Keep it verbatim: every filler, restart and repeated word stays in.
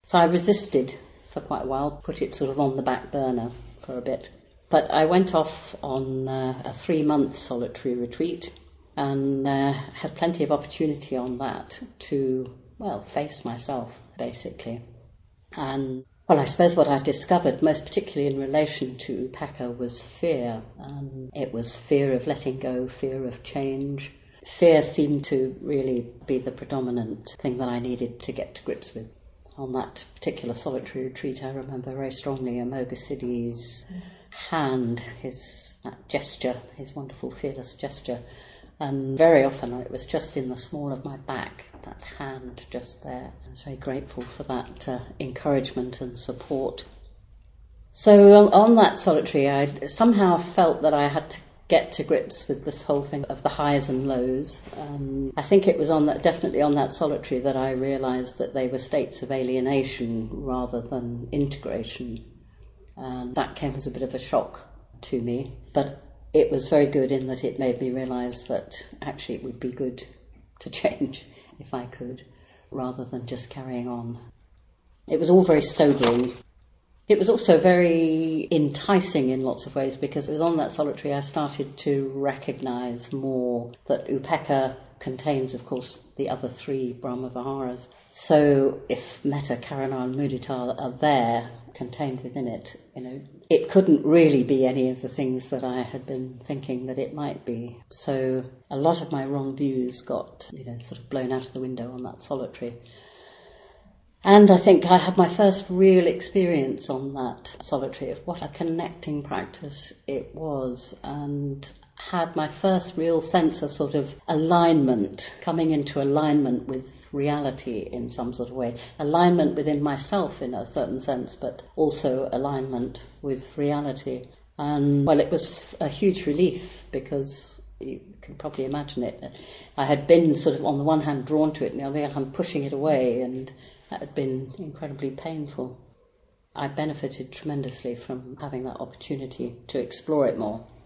So I resisted for quite a while, put it sort of on the back burner for a bit. But I went off on uh, a three-month solitary retreat and uh, had plenty of opportunity on that to, well, face myself, basically. And, well, I suppose what I discovered, most particularly in relation to Upekkha, was fear. Um, it was fear of letting go, fear of change. Fear seemed to really be the predominant thing that I needed to get to grips with. On that particular solitary retreat, I remember very strongly Amoga Siddhi's hand, his that gesture, his wonderful fearless gesture. And very often it was just in the small of my back, that hand just there. I was very grateful for that uh, encouragement and support. So on, on that solitary, I somehow felt that I had to get to grips with this whole thing of the highs and lows. Um, I think it was on that, definitely on that solitary that I realised that they were states of alienation rather than integration. And that came as a bit of a shock to me. But it was very good in that it made me realise that actually it would be good to change if I could, rather than just carrying on. It was all very sobering. It was also very enticing in lots of ways, because it was on that solitary I started to recognise more that Upekkha contains, of course, the other three Brahma-Viharas. So if Metta, Karuna and Mudita are there, contained within it, you know, it couldn't really be any of the things that I had been thinking that it might be. So a lot of my wrong views got, you know, sort of blown out of the window on that solitary. And I think I had my first real experience on that solitary of what a connecting practice it was, and had my first real sense of sort of alignment, coming into alignment with reality in some sort of way. Alignment within myself in a certain sense, but also alignment with reality. And, well, it was a huge relief, because you can probably imagine it. I had been sort of on the one hand drawn to it, and on the other hand pushing it away, and that had been incredibly painful. I benefited tremendously from having that opportunity to explore it more.